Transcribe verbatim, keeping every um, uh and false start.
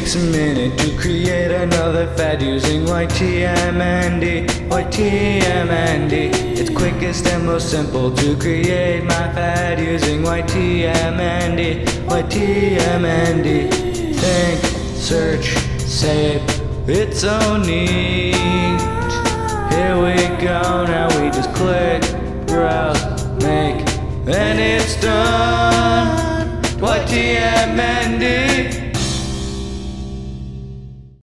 takes a minute to create another fad using Y T M N D, Y T M N D. It's quickest and most simple to create my fad using Y T M N D, Y T M N D. Think, search, save, it's so neat. Here we go, now we just click, browse, make, and it's done. Y T M N D.